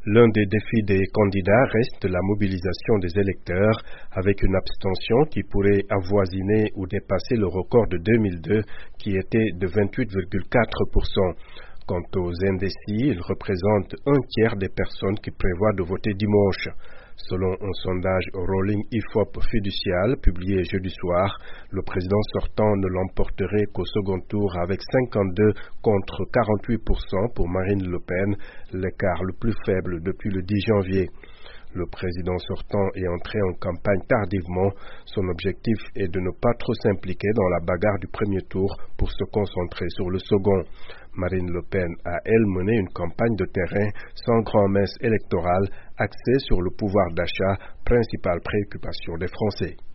L'un des défis des candidats reste la mobilisation des électeurs avec une abstention qui pourrait avoisiner ou dépasser le record de 2002 qui était de 28,4%. Quant aux indécis, ils représentent un tiers des personnes qui prévoient de voter dimanche. Selon un sondage Rolling IFOP fiducial publié jeudi soir, le président sortant ne l'emporterait qu'au second tour avec 52 contre 48% pour Marine Le Pen, l'écart le plus faible depuis le 10 janvier. Le président sortant est entré en campagne tardivement. Son objectif est de ne pas trop s'impliquer dans la bagarre du premier tour pour se concentrer sur le second. Marine Le Pen a, elle, mené une campagne de terrain sans grand-messe électorale axée sur le pouvoir d'achat, principale préoccupation des Français.